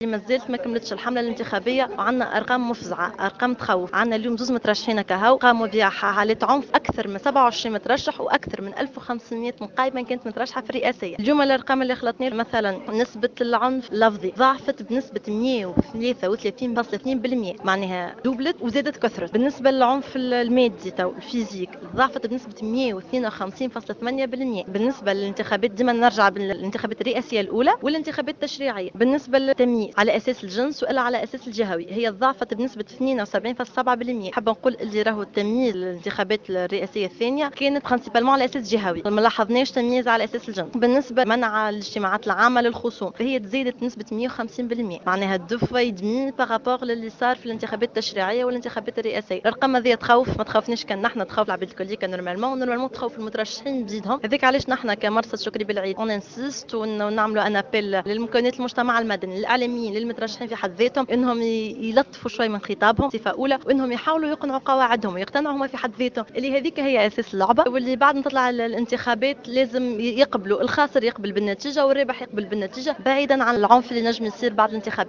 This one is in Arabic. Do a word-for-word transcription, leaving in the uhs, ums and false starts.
مازالت ما كملتش الحمله الانتخابيه وعندنا ارقام مفزعه، ارقام تخوف. عندنا اليوم زوز مترشحين كهو قاموا بحالات عنف، اكثر من سبعة وعشرين مترشح واكثر من ألف وخمسمائة مقايمه كانت مترشحه في الرئاسيه. اليوم الارقام اللي خلطني مثلا نسبه العنف اللفظي ضاعفت بنسبه مئة وثلاثة وثلاثين فاصلة اثنين بالمئة، معناها دوبلت وزادت كثرت. بالنسبه للعنف المادي تو الفيزيك ضاعفت بنسبه مئة واثنين وخمسين فاصلة ثمانية بالمئة. بالنسبه للانتخابات ديما نرجع بالانتخابات الرئاسيه الاولى والانتخابات التشريعيه. بالنسبه للتمييز على اساس الجنس والا على اساس الجهوي هي ضاعفت بنسبه اثنين وسبعين فاصلة سبعة بالمئة. حابه نقول اللي راهو التمييز للانتخابات الرئاسيه الثانيه كانت برانسيبالمون على اساس جهوي، ما لاحظناش تمييز على اساس الجنس. بالنسبه منع الاجتماعات العامه للخصوم فهي تزيدت نسبه مئة وخمسين بالمئة، معناها دو فوا دمي بارابور للي صار في الانتخابات التشريعيه والانتخابات الرئاسيه. الارقام هذه تخوف، ما تخوفنيش كان نحن تخوف العباد الكل كان نورمالمون نورمالمون تخوف المترشحين بزيدهم. هذيك علاش نحن كمرصد شكري بالعيد اون انسيست ونعملوا ان ابيل للمكونات المجتمع المدني للاعلاميين للمترشحين في حد ذاتهم انهم يلطفوا شوي من خطابهم صفه اولى، وانهم يحاولوا يقنعوا قواعدهم ويقتنعوا هما في حد ذاتهم اللي هذيك هي اساس اللعبه، واللي بعد ما تطلع الانتخابات لازم يقبلوا الخاسر يقبل بالنتيجه والرابح يقبل بالنتيجه بعيدا عن العنف اللي نجم يصير بعد الانتخابات.